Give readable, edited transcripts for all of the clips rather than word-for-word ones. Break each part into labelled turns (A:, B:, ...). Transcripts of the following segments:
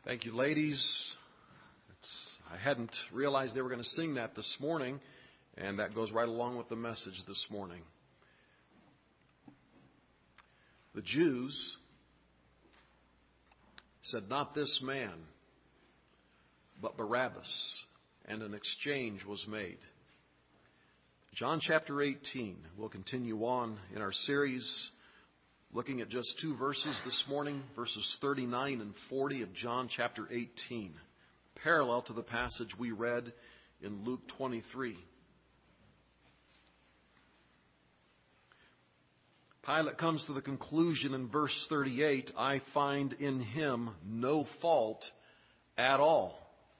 A: Thank you, ladies. I hadn't realized they were going to sing that this morning, and that goes right along with the message this morning. The Jews said, "Not this man, but Barabbas," and an exchange was made. John chapter 18. We'll continue on in our series, looking at just two verses this morning, verses 39 and 40 of John chapter 18, parallel to the passage we read in Luke 23. Pilate comes to the conclusion in verse 38, "I find in him no fault at all."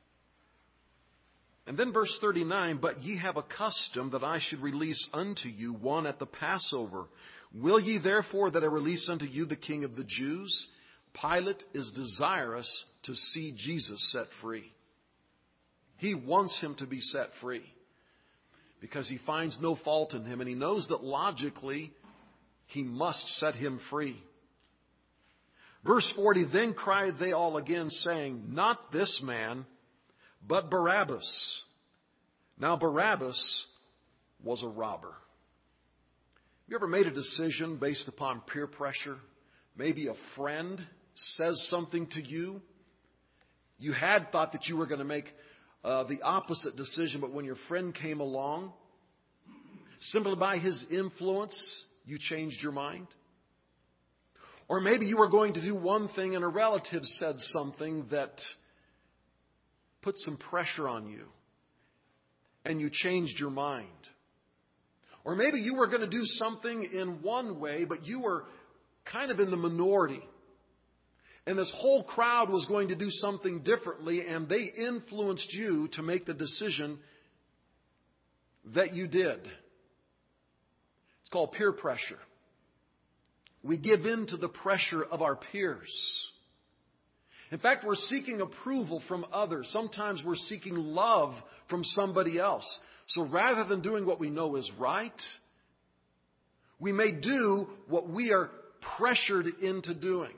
A: And then verse 39, "But ye have a custom that I should release unto you one at the Passover. Will ye therefore that I release unto you the King of the Jews?" Pilate is desirous to see Jesus set free. He wants him to be set free because he finds no fault in him, and he knows that logically he must set him free. Verse 40, "Then cried they all again, saying, Not this man, but Barabbas." Now Barabbas was a robber. You ever made a decision based upon peer pressure? Maybe a friend says something to you. You had thought that you were going to make the opposite decision, but when your friend came along, simply by his influence, you changed your mind. Or maybe you were going to do one thing and a relative said something that put some pressure on you, and you changed your mind. Or maybe you were going to do something in one way, but you were kind of in the minority. And this whole crowd was going to do something differently, and they influenced you to make the decision that you did. It's called peer pressure. We give in to the pressure of our peers. In fact, we're seeking approval from others. Sometimes we're seeking love from somebody else. So rather than doing what we know is right, we may do what we are pressured into doing.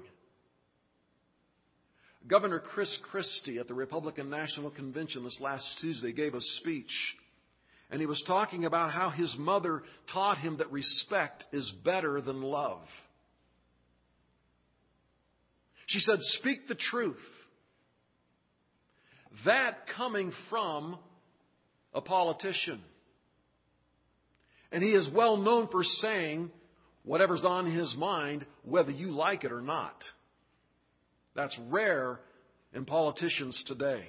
A: Governor Chris Christie at the Republican National Convention this last Tuesday gave a speech. And he was talking about how his mother taught him that respect is better than love. She said, "Speak the truth." That coming from a politician. And he is well known for saying whatever's on his mind, whether you like it or not. That's rare in politicians today.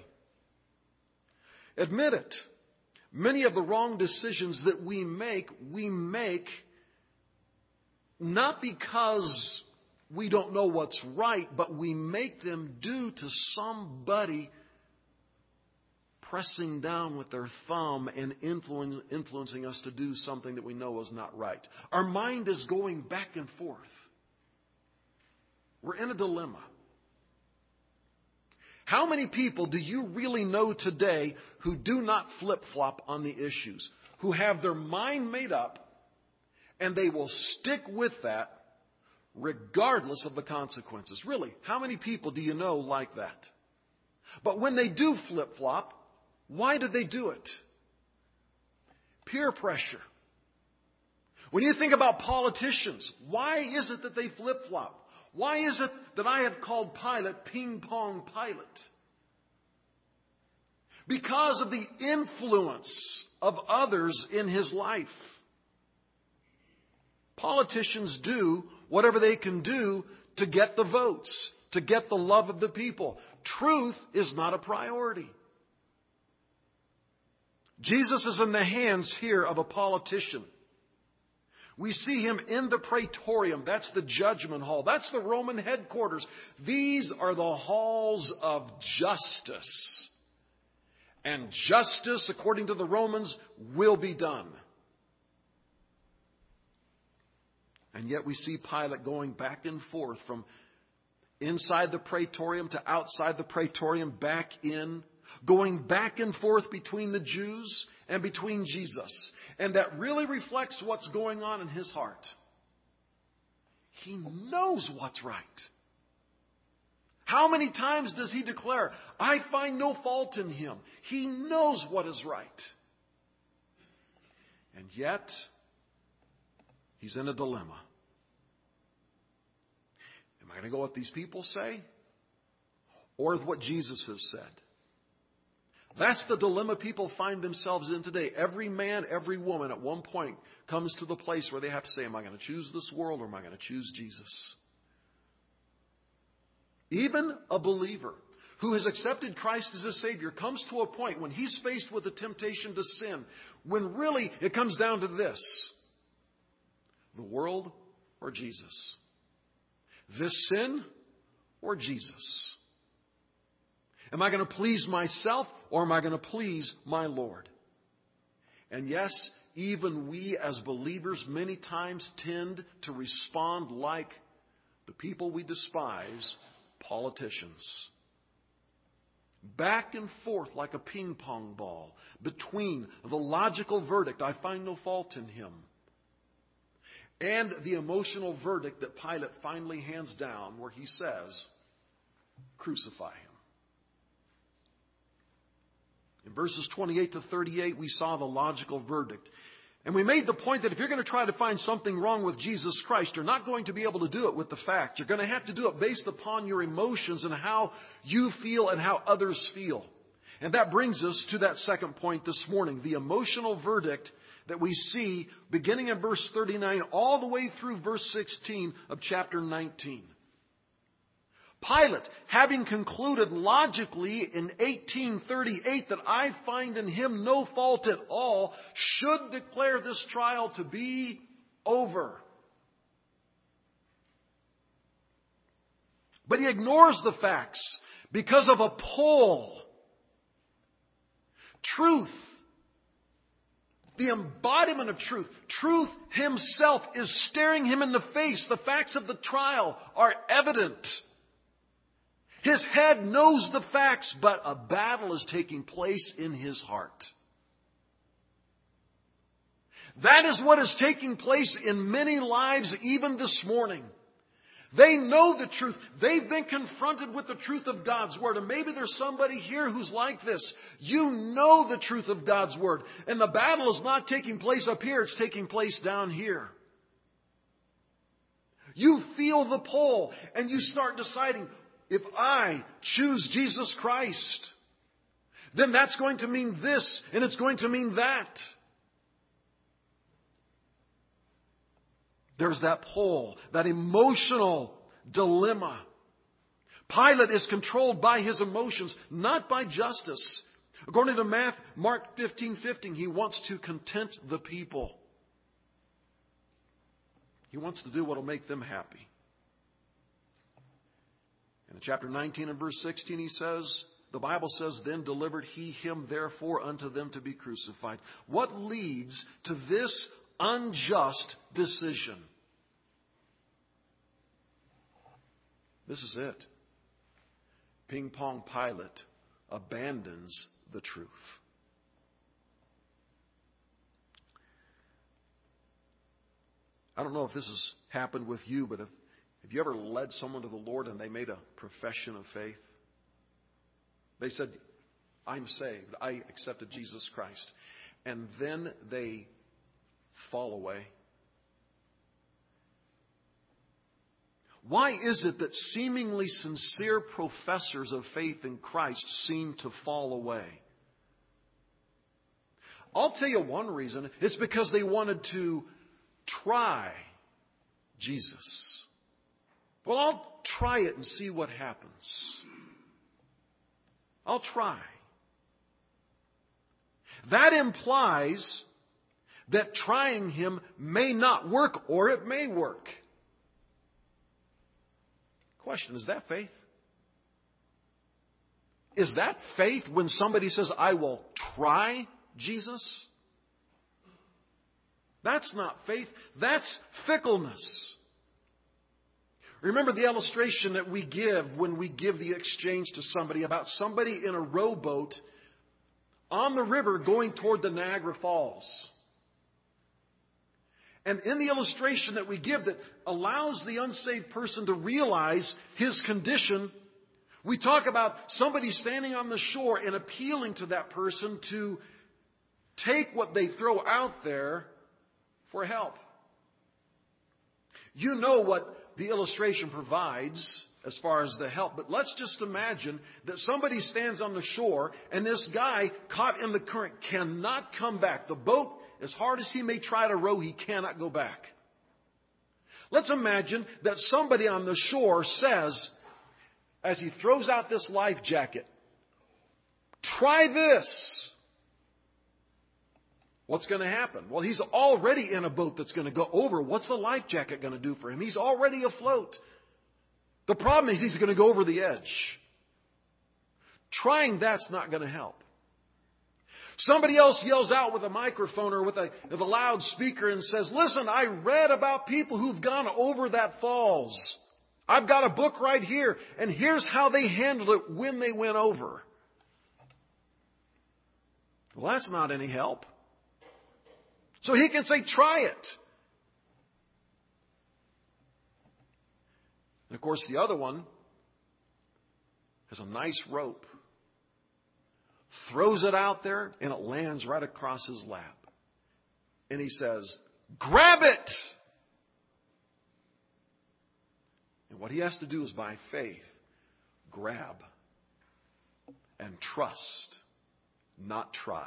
A: Admit it. Many of the wrong decisions that we make not because we don't know what's right, but we make them due to somebody pressing down with their thumb and influencing us to do something that we know is not right. Our mind is going back and forth. We're in a dilemma. How many people do you really know today who do not flip-flop on the issues, who have their mind made up and they will stick with that regardless of the consequences? Really, how many people do you know like that? But when they do flip-flop, why do they do it? Peer pressure. When you think about politicians, why is it that they flip-flop? Why is it that I have called Pilate Ping Pong Pilate? Because of the influence of others in his life. Politicians do whatever they can do to get the votes, to get the love of the people. Truth is not a priority. Jesus is in the hands here of a politician. We see him in the Praetorium. That's the judgment hall. That's the Roman headquarters. These are the halls of justice. And justice, according to the Romans, will be done. And yet we see Pilate going back and forth from inside the Praetorium to outside the Praetorium, back in, going back and forth between the Jews and between Jesus. And that really reflects what's going on in his heart. He knows what's right. How many times does he declare, I find no fault in him? He knows what is right. And yet, he's in a dilemma. Am I going to go what these people say? Or with what Jesus has said? That's the dilemma people find themselves in today. Every man, every woman at one point comes to the place where they have to say, am I going to choose this world or am I going to choose Jesus? Even a believer who has accepted Christ as his Savior comes to a point when he's faced with the temptation to sin, when really it comes down to this: the world or Jesus? This sin or Jesus? Am I going to please myself or am I going to please my Lord? And yes, even we as believers many times tend to respond like the people we despise, politicians. Back and forth like a ping pong ball between the logical verdict, I find no fault in him, and the emotional verdict that Pilate finally hands down where he says, crucify him. In verses 28 to 38, we saw the logical verdict. And we made the point that if you're going to try to find something wrong with Jesus Christ, you're not going to be able to do it with the facts. You're going to have to do it based upon your emotions and how you feel and how others feel. And that brings us to that second point this morning, the emotional verdict that we see beginning in verse 39 all the way through verse 16 of chapter 19. Pilate, having concluded logically in 1838 that I find in him no fault at all, should declare this trial to be over. But he ignores the facts because of a poll. Truth, the embodiment of truth, truth himself is staring him in the face. The facts of the trial are evident. His head knows the facts, but a battle is taking place in his heart. That is what is taking place in many lives even this morning. They know the truth. They've been confronted with the truth of God's Word. And maybe there's somebody here who's like this. You know the truth of God's Word. And the battle is not taking place up here. It's taking place down here. You feel the pull and you start deciding, if I choose Jesus Christ, then that's going to mean this and it's going to mean that. There's that pull, that emotional dilemma. Pilate is controlled by his emotions, not by justice. According to Mark 15:15, he wants to content the people. He wants to do what will make them happy. In chapter 19 and verse 16, he says, the Bible says, then delivered he him therefore unto them to be crucified. What leads to this unjust decision? This is it. Ping Pong Pilate abandons the truth. I don't know if this has happened with you, but have you ever led someone to the Lord and they made a profession of faith? They said, I'm saved. I accepted Jesus Christ. And then they fall away. Why is it that seemingly sincere professors of faith in Christ seem to fall away? I'll tell you one reason. It's because they wanted to try Jesus. Well, I'll try it and see what happens. I'll try. That implies that trying him may not work or it may work. Question, is that faith? Is that faith when somebody says, I will try Jesus? That's not faith. That's fickleness. Remember the illustration that we give when we give the exchange to somebody about somebody in a rowboat on the river going toward the Niagara Falls. And in the illustration that we give that allows the unsaved person to realize his condition, We talk about somebody standing on the shore and appealing to that person to take what they throw out there for help. You know what the illustration provides as far as the help, but let's just imagine that somebody stands on the shore and this guy caught in the current cannot come back. The boat, as hard as he may try to row, he cannot go back. Let's imagine that somebody on the shore says, as he throws out this life jacket, try this. What's going to happen? Well, he's already in a boat that's going to go over. What's the life jacket going to do for him? He's already afloat. The problem is he's going to go over the edge. Trying that's not going to help. Somebody else yells out with a microphone or with a loudspeaker and says, listen, I read about people who've gone over that falls. I've got a book right here, and here's how they handled it when they went over. Well, that's not any help. So he can say, try it. And of course, the other one has a nice rope, throws it out there, and it lands right across his lap. And he says, grab it! And what he has to do is by faith, grab and trust, not try.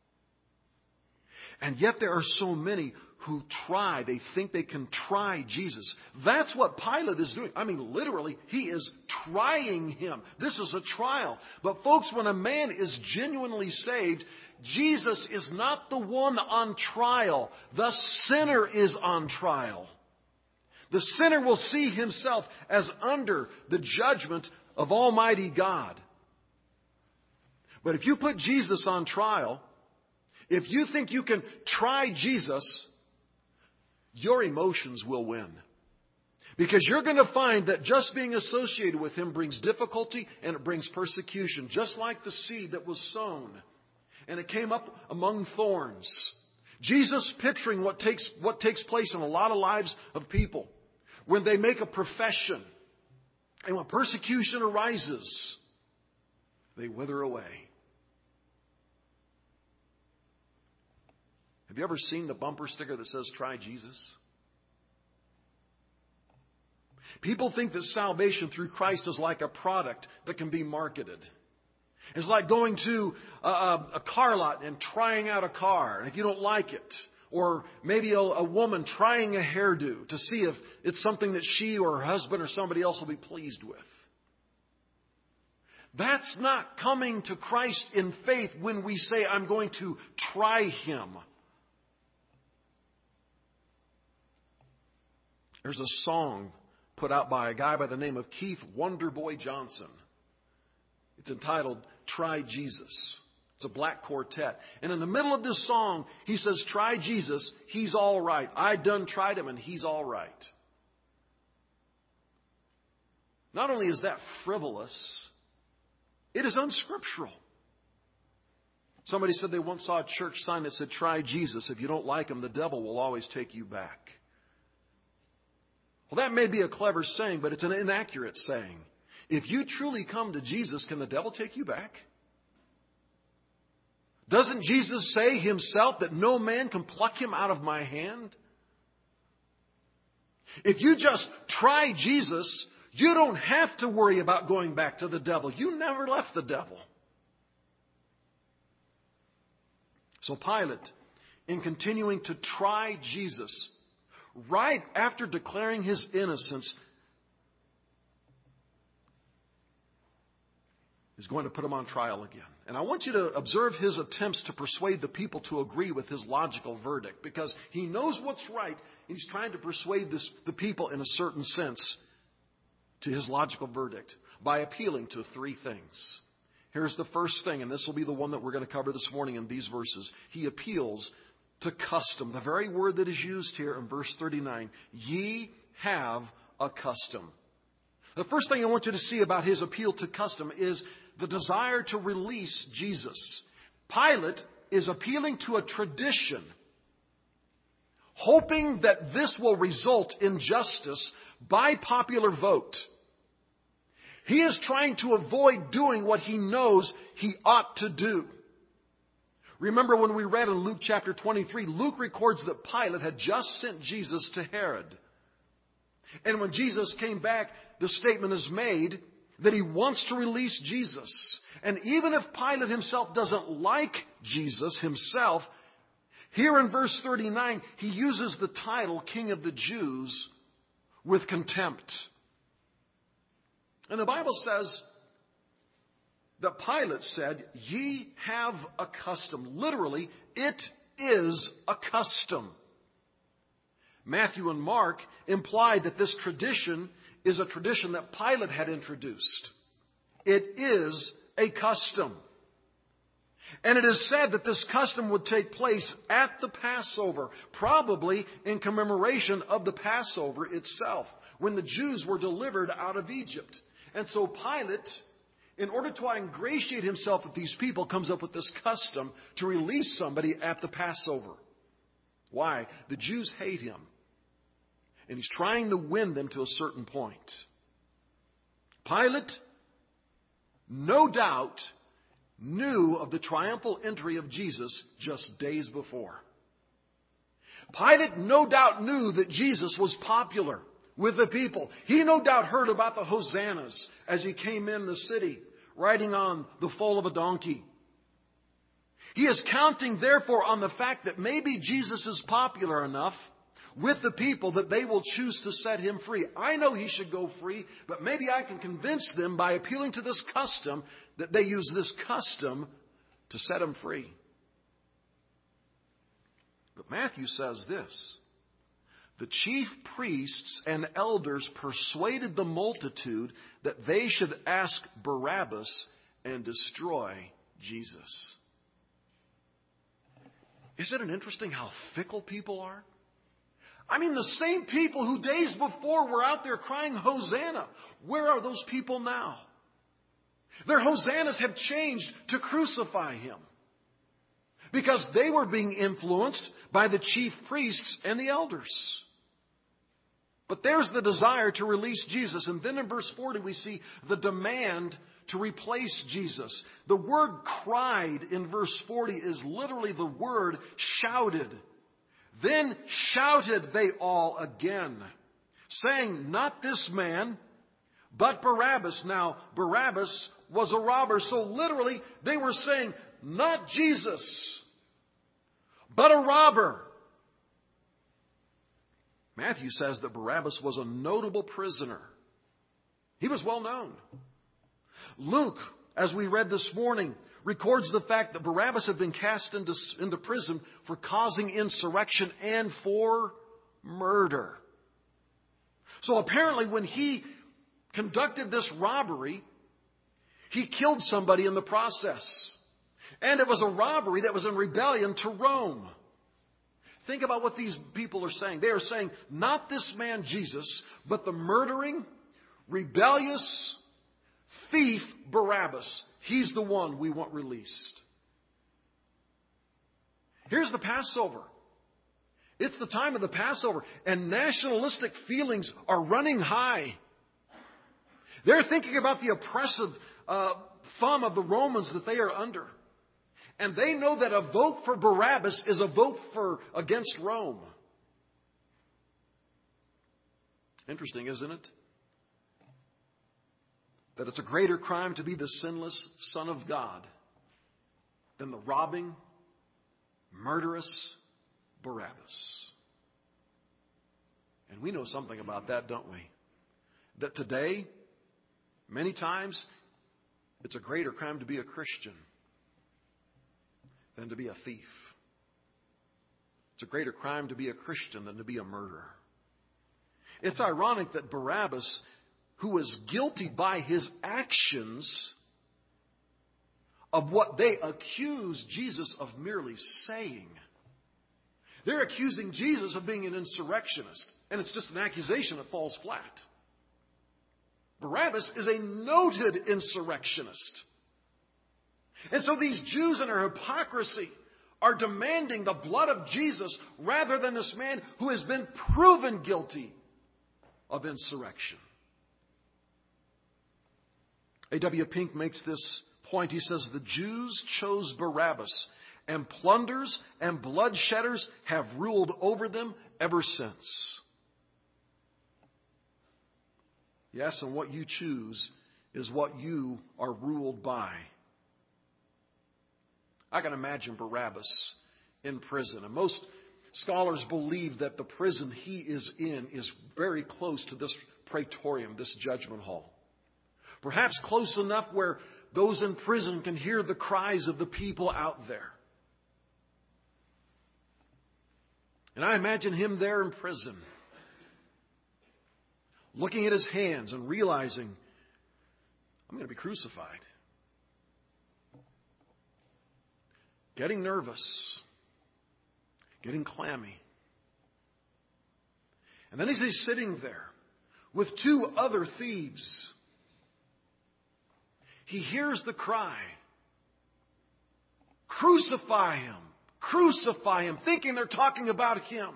A: And yet there are so many who try. They think they can try Jesus. That's what Pilate is doing. I mean, literally, he is trying him. This is a trial. But folks, when a man is genuinely saved, Jesus is not the one on trial. The sinner is on trial. The sinner will see himself as under the judgment of Almighty God. But if you put Jesus on trial, if you think you can try Jesus, your emotions will win. Because you're going to find that just being associated with Him brings difficulty and it brings persecution. Just like the seed that was sown and it came up among thorns. Jesus picturing what takes place in a lot of lives of people when they make a profession. And when persecution arises, they wither away. Have you ever seen the bumper sticker that says, try Jesus? People think that salvation through Christ is like a product that can be marketed. It's like going to a car lot and trying out a car. And if you don't like it, or maybe a woman trying a hairdo to see if it's something that she or her husband or somebody else will be pleased with. That's not coming to Christ in faith when we say, I'm going to try Him. There's a song put out by a guy by the name of Keith Wonderboy Johnson. It's entitled, Try Jesus. It's a black quartet. And in the middle of this song, he says, try Jesus, He's all right. I done tried Him and He's all right. Not only is that frivolous, it is unscriptural. Somebody said they once saw a church sign that said, try Jesus. If you don't like Him, the devil will always take you back. Well, that may be a clever saying, but it's an inaccurate saying. If you truly come to Jesus, can the devil take you back? Doesn't Jesus say Himself that no man can pluck Him out of my hand? If you just try Jesus, you don't have to worry about going back to the devil. You never left the devil. So Pilate, in continuing to try Jesus, right after declaring His innocence, is going to put Him on trial again. And I want you to observe His attempts to persuade the people to agree with His logical verdict, because He knows what's right, and He's trying to persuade the people in a certain sense to His logical verdict by appealing to three things. Here's the first thing, and this will be the one that we're going to cover this morning in these verses. He appeals to custom. The very word that is used here in verse 39, ye have a custom. The first thing I want you to see about His appeal to custom is the desire to release Jesus. Pilate is appealing to a tradition, hoping that this will result in justice by popular vote. He is trying to avoid doing what he knows he ought to do. Remember when we read in Luke chapter 23, Luke records that Pilate had just sent Jesus to Herod. And when Jesus came back, the statement is made that he wants to release Jesus. And even if Pilate himself doesn't like Jesus himself, here in verse 39, he uses the title King of the Jews with contempt. And the Bible says that Pilate said, "Ye have a custom." Literally, it is a custom. Matthew and Mark implied that this tradition is a tradition that Pilate had introduced. It is a custom. And it is said that this custom would take place at the Passover, probably in commemoration of the Passover itself, when the Jews were delivered out of Egypt. And so Pilate, in order to ingratiate himself with these people, comes up with this custom to release somebody at the Passover. Why? The Jews hate him. And he's trying to win them to a certain point. Pilate, no doubt, knew of the triumphal entry of Jesus just days before. Pilate no doubt knew that Jesus was popular with the people. He no doubt heard about the hosannas as he came in the city, riding on the foal of a donkey. He is counting, therefore, on the fact that maybe Jesus is popular enough with the people that they will choose to set him free. I know he should go free, but maybe I can convince them by appealing to this custom that they use this custom to set him free. But Matthew says this: the chief priests and elders persuaded the multitude that they should ask Barabbas and destroy Jesus. Isn't it interesting how fickle people are? I mean, the same people who days before were out there crying, "Hosanna," where are those people now? Their hosannas have changed to crucify him, because they were being influenced by the chief priests and the elders. But there's the desire to release Jesus. And then in verse 40 we see the demand to replace Jesus. The word cried in verse 40 is literally the word shouted. Then shouted they all again, saying, "Not this man, but Barabbas." Now, Barabbas was a robber. So literally, they were saying, not Jesus, but a robber. Matthew says that Barabbas was a notable prisoner. He was well known. Luke, as we read this morning, records the fact that Barabbas had been cast into prison for causing insurrection and for murder. So apparently when he conducted this robbery, he killed somebody in the process. And it was a robbery that was in rebellion to Rome. Think about what these people are saying. They are saying, not this man Jesus, but the murdering, rebellious thief Barabbas. He's the one we want released. Here's the Passover. It's the time of the Passover, and nationalistic feelings are running high. They're thinking about the oppressive thumb of the Romans that they are under. And they know that a vote for Barabbas is a vote against Rome. Interesting, isn't it? That it's a greater crime to be the sinless Son of God than the robbing, murderous Barabbas. And we know something about that, don't we? That today, many times, it's a greater crime to be a Christian than to be a thief. It's a greater crime to be a Christian than to be a murderer. It's ironic that Barabbas, who was guilty by his actions of what they accused Jesus of merely saying. They're accusing Jesus of being an insurrectionist, and it's just an accusation that falls flat. Barabbas is a noted insurrectionist. And so these Jews in their hypocrisy are demanding the blood of Jesus rather than this man who has been proven guilty of insurrection. A.W. Pink makes this point. He says, the Jews chose Barabbas, and plunderers and bloodshedders have ruled over them ever since. Yes, and what you choose is what you are ruled by. I can imagine Barabbas in prison. And most scholars believe that the prison he is in is very close to this praetorium, this judgment hall. Perhaps close enough where those in prison can hear the cries of the people out there. And I imagine him there in prison, looking at his hands and realizing, I'm going to be crucified. Getting nervous. Getting clammy. And then as he's sitting there with two other thieves, he hears the cry, crucify him, crucify him, thinking they're talking about him.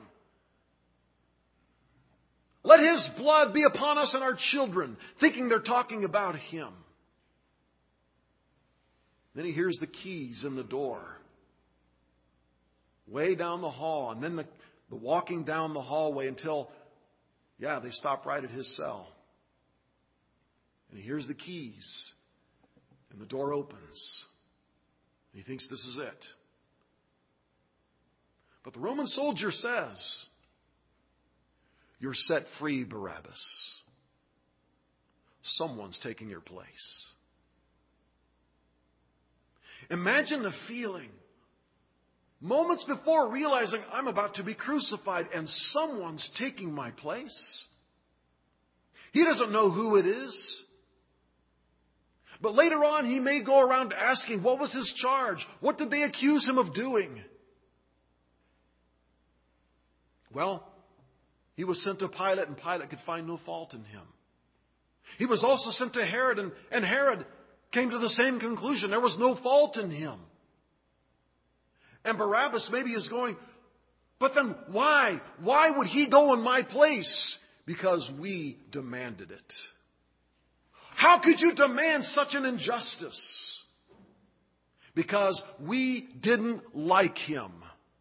A: Let his blood be upon us and our children, thinking they're talking about him. Then he hears the keys in the door, way down the hall, and then the walking down the hallway until, they stop right at his cell. And he hears the keys, and the door opens. And he thinks this is it. But the Roman soldier says, you're set free, Barabbas. Someone's taking your place. Imagine the feeling. Moments before realizing I'm about to be crucified and someone's taking my place. He doesn't know who it is. But later on he may go around asking, what was his charge? What did they accuse him of doing? Well, he was sent to Pilate, and Pilate could find no fault in him. He was also sent to Herod, and Herod came to the same conclusion. There was no fault in him. And Barabbas maybe is going, but then why? Why would he go in my place? Because we demanded it. How could you demand such an injustice? Because we didn't like him.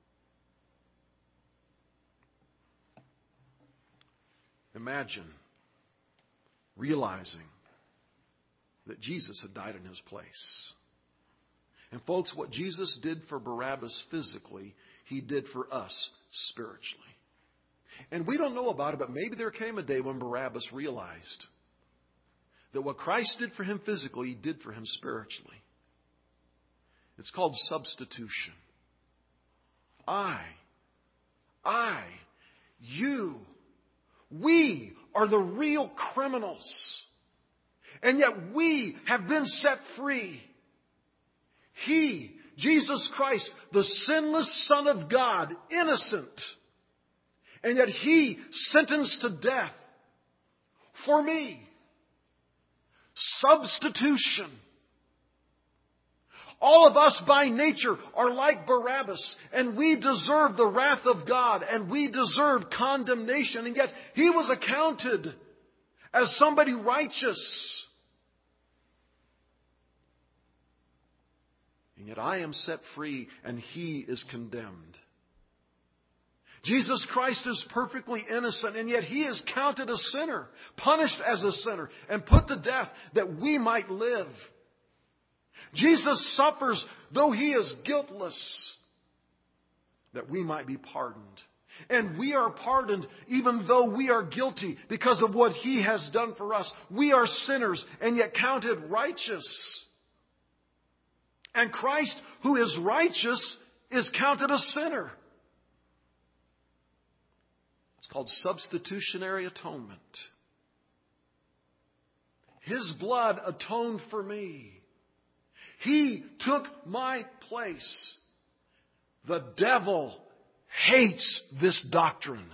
A: Imagine realizing that Jesus had died in his place. And folks, what Jesus did for Barabbas physically, he did for us spiritually. And we don't know about it, but maybe there came a day when Barabbas realized that what Christ did for him physically, he did for him spiritually. It's called substitution. We are the real criminals. And yet we have been set free. He, Jesus Christ, the sinless Son of God, innocent. And yet He sentenced to death for me. Substitution. All of us by nature are like Barabbas, and we deserve the wrath of God, and we deserve condemnation, and yet He was accounted as somebody righteous. And yet I am set free, and He is condemned. Jesus Christ is perfectly innocent, and yet He is counted a sinner, punished as a sinner, and put to death that we might live. Jesus suffers, though He is guiltless, that we might be pardoned. And we are pardoned even though we are guilty because of what He has done for us. We are sinners and yet counted righteous. And Christ, who is righteous, is counted a sinner. It's called substitutionary atonement. His blood atoned for me. He took my place. The devil hates this doctrine.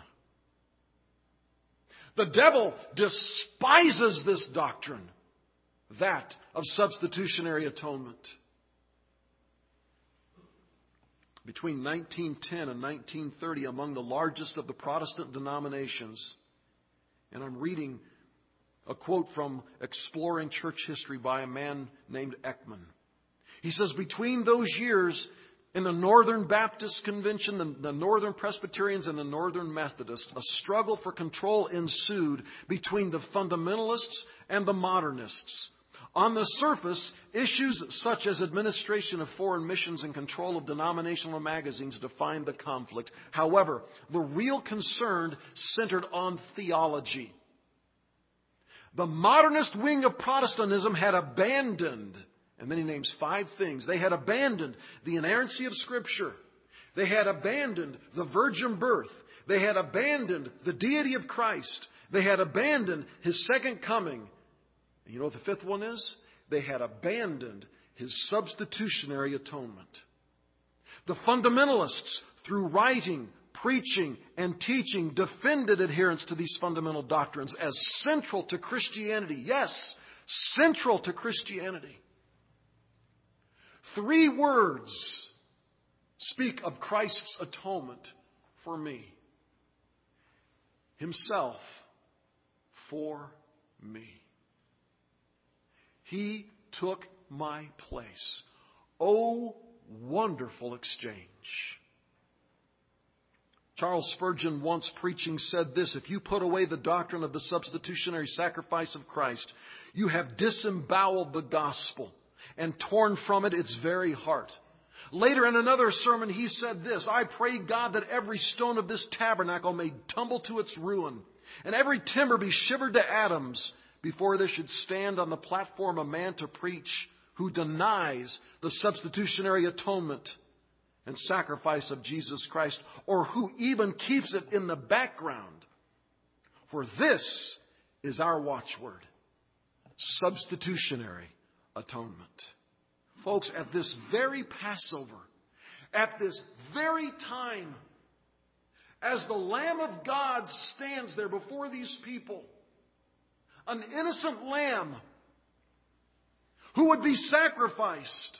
A: The devil despises this doctrine, that of substitutionary atonement. Between 1910 and 1930, among the largest of the Protestant denominations, and I'm reading A quote from Exploring Church History by a man named Ekman. He says, between those years in the Northern Baptist Convention, the Northern Presbyterians and the Northern Methodists, a struggle for control ensued between the fundamentalists and the modernists. On the surface, issues such as administration of foreign missions and control of denominational magazines defined the conflict. However, the real concern centered on theology. The modernist wing of Protestantism had abandoned, and then he names 5 things. They had abandoned the inerrancy of Scripture. They had abandoned the virgin birth. They had abandoned the deity of Christ. They had abandoned His second coming. And you know what the 5th one is? They had abandoned His substitutionary atonement. The fundamentalists, through writing, preaching, and teaching, defended adherence to these fundamental doctrines as central to Christianity. Yes, central to Christianity. 3 words speak of Christ's atonement for me. Himself for me. He took my place. Oh, wonderful exchange. Charles Spurgeon, once preaching, said this: if you put away the doctrine of the substitutionary sacrifice of Christ, you have disemboweled the gospel and torn from it its very heart. Later in another sermon, he said this: I pray God that every stone of this tabernacle may tumble to its ruin, and every timber be shivered to atoms, before there should stand on the platform a man to preach who denies the substitutionary atonement and sacrifice of Jesus Christ, or who even keeps it in the background. For this is our watchword: substitutionary atonement. Folks, at this very Passover, at this very time, as the Lamb of God stands there before these people, an innocent lamb who would be sacrificed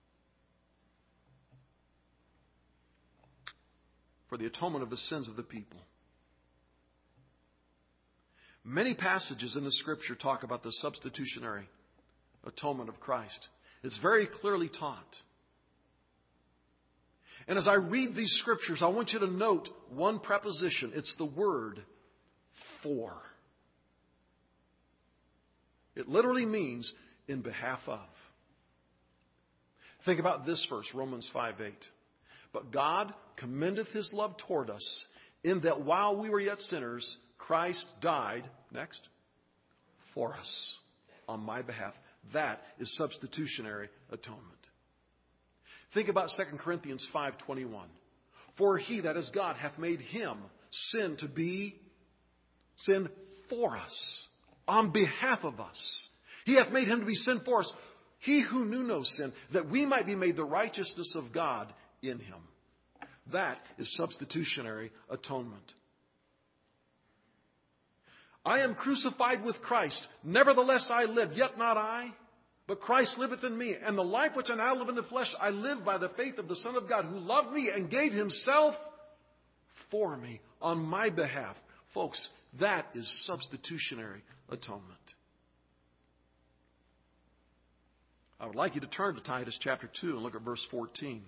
A: for the atonement of the sins of the people. Many passages in the Scripture talk about the substitutionary atonement of Christ. It's very clearly taught. And as I read these Scriptures, I want you to note one preposition. It's the word for. It literally means in behalf of. Think about this verse, Romans 5:8. But God commendeth His love toward us, in that while we were yet sinners, Christ died, next, for us, on my behalf. That is substitutionary atonement. Think about 2 Corinthians 5:21. For He, that is God, hath made Him sin to be sin for us, on behalf of us. He hath made Him to be sin for us. He who knew no sin, that we might be made the righteousness of God in Him. That is substitutionary atonement. I am crucified with Christ. Nevertheless I live, yet not I, but Christ liveth in me. And the life which I now live in the flesh, I live by the faith of the Son of God, who loved me and gave Himself for me on my behalf. Folks, that is substitutionary atonement. I would like you to turn to Titus chapter 2 and look at verse 14.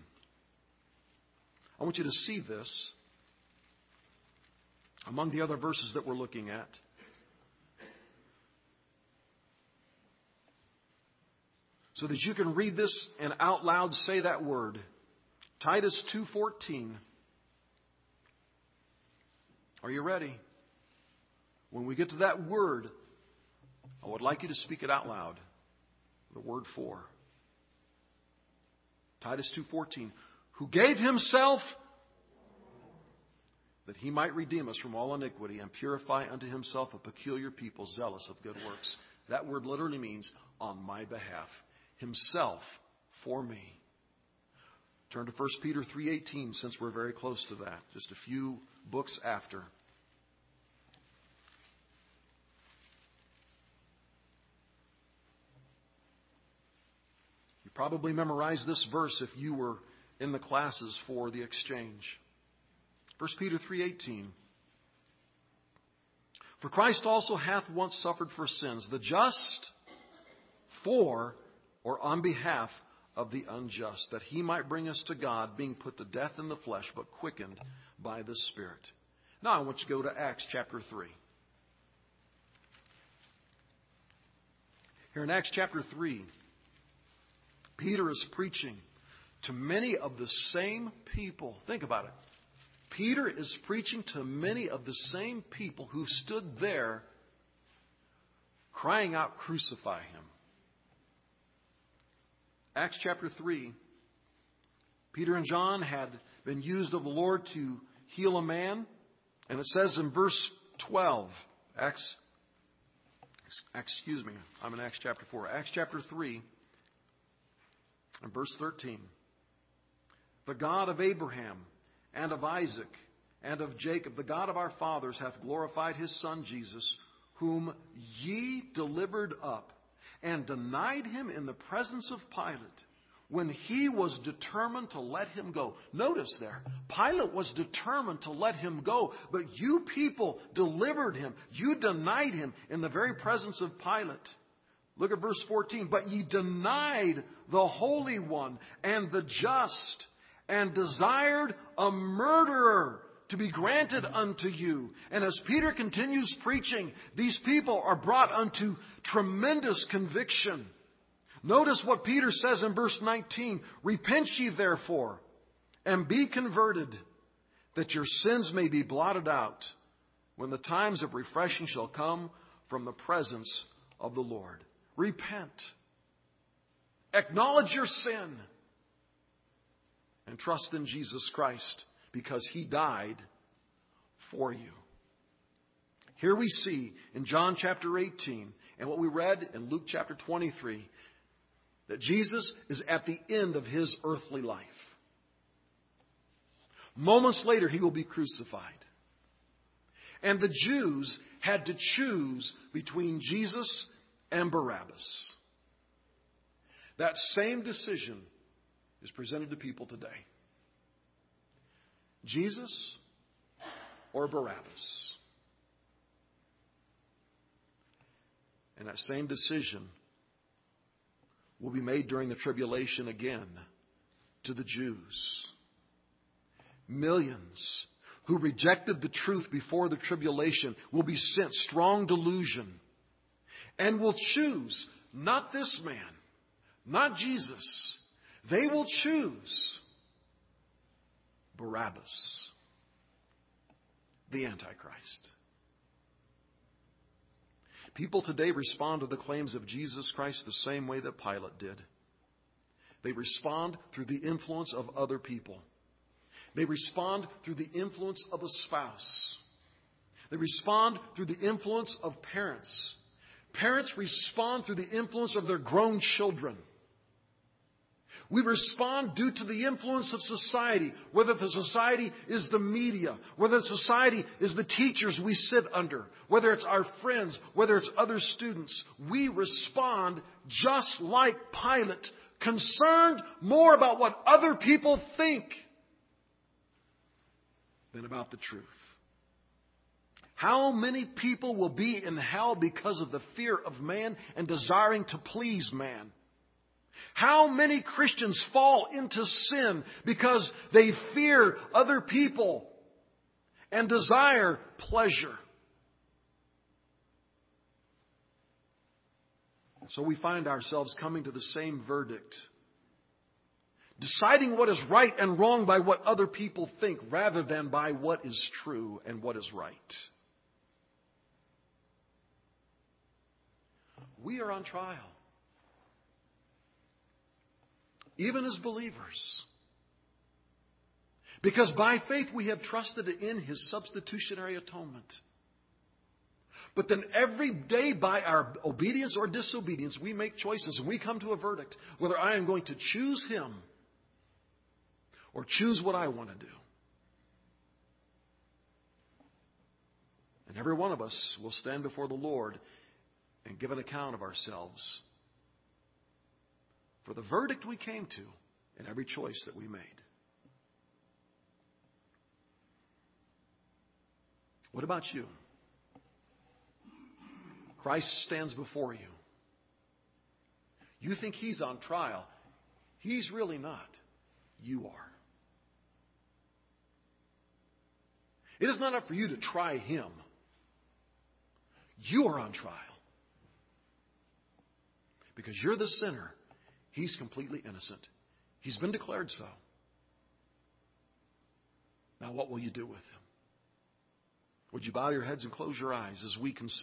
A: I want you to see this among the other verses that we're looking at. So that you can read this and out loud say that word. Titus 2:14. Are you ready? When we get to that word, I would like you to speak it out loud. The word for. Titus 2:14. Who gave Himself that He might redeem us from all iniquity and purify unto Himself a peculiar people zealous of good works. That word literally means on my behalf. Himself for me. Turn to 1 Peter 3:18 since we're very close to that. Just a few books after. You probably memorized this verse if you were in the classes for the exchange. 1 Peter 3:18. For Christ also hath once suffered for sins, the just for or on behalf of the unjust, that he might bring us to God, being put to death in the flesh, but quickened by the Spirit. Now I want you to go to Acts chapter 3. Here in Acts chapter 3, Peter is preaching to many of the same people. Think about it. Peter is preaching to many of the same people who stood there crying out, "Crucify him." Acts chapter 3, Peter and John had been used of the Lord to heal a man. And it says in verse 12, I'm in Acts chapter 4. Acts chapter 3 and verse 13. The God of Abraham and of Isaac and of Jacob, the God of our fathers, hath glorified his Son Jesus, whom ye delivered up and denied him in the presence of Pilate, when he was determined to let him go. Notice there, Pilate was determined to let him go, but you people delivered him. You denied him in the very presence of Pilate. Look at verse 14. But ye denied the Holy One and the just, and desired a murderer to be granted unto you. And as Peter continues preaching, these people are brought unto tremendous conviction. Notice what Peter says in verse 19. Repent ye therefore, and be converted, that your sins may be blotted out, when the times of refreshing shall come from the presence of the Lord. Repent. Acknowledge your sin. And trust in Jesus Christ, because he died for you. Here we see in John chapter 18 and what we read in Luke chapter 23 that Jesus is at the end of his earthly life. Moments later, he will be crucified. And the Jews had to choose between Jesus and Barabbas. That same decision is presented to people today. Jesus or Barabbas. And that same decision will be made during the tribulation again to the Jews. Millions who rejected the truth before the tribulation will be sent strong delusion and will choose not this man, not Jesus. They will choose Barabbas, the Antichrist. People today respond to the claims of Jesus Christ the same way that Pilate did. They respond through the influence of other people. They respond through the influence of a spouse. They respond through the influence of parents. Parents respond through the influence of their grown children. We respond due to the influence of society, whether the society is the media, whether the society is the teachers we sit under, whether it's our friends, whether it's other students. We respond just like Pilate, concerned more about what other people think than about the truth. How many people will be in hell because of the fear of man and desiring to please man? How many Christians fall into sin because they fear other people and desire pleasure? And so we find ourselves coming to the same verdict, deciding what is right and wrong by what other people think rather than by what is true and what is right. We are on trial. Even as believers. Because by faith we have trusted in His substitutionary atonement. But then every day by our obedience or disobedience, we make choices and we come to a verdict whether I am going to choose Him or choose what I want to do. And every one of us will stand before the Lord and give an account of ourselves for the verdict we came to in every choice that we made. What about you? Christ stands before you. You think He's on trial. He's really not. You are. It is not up for you to try Him. You are on trial. Because you're the sinner. He's completely innocent. He's been declared so. Now what will you do with Him? Would you bow your heads and close your eyes as we consider